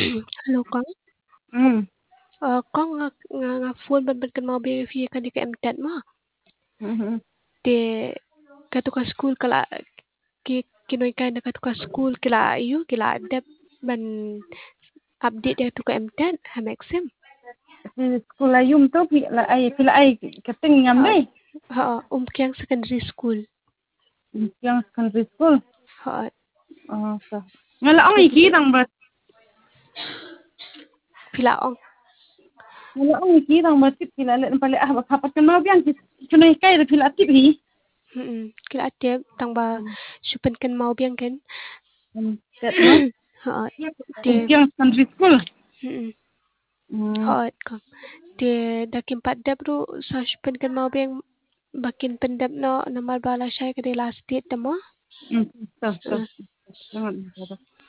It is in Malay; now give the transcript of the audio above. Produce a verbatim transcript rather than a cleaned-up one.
Hello con. Ừ. Ờ, con nga nga nga phone ban ban kan mau be fi kan di ka M ten ma. Ừ. De ka to ka school kala ki kinoy kay na ka to ka school kila iyo kila dep ban update dia to ka M ten ha maxim. Thì school là dùng tốt thì là ai thì là ai cái tiếng nhầm Ha đấy. ha um kyang secondary school. Yang country school. Ha Ờ. Sao? Nghe là ông ấy ký thằng bật. pila ong. Nghe là ông ấy ký thằng bật thì là lên phải là học học cái nó biang thì cho nên cái là thì là tiếp gì. Hmm. Kila ate tang ba supan kan mau biang kan. Ừ. That no. Ha de Yang country school. hmm. Ừ. Ha con. De dakim pat dep ru sa supan kan mau biang bakin pendap no nomor bala syai ke de last date tamo. Ừ. Sao sao. Jangan.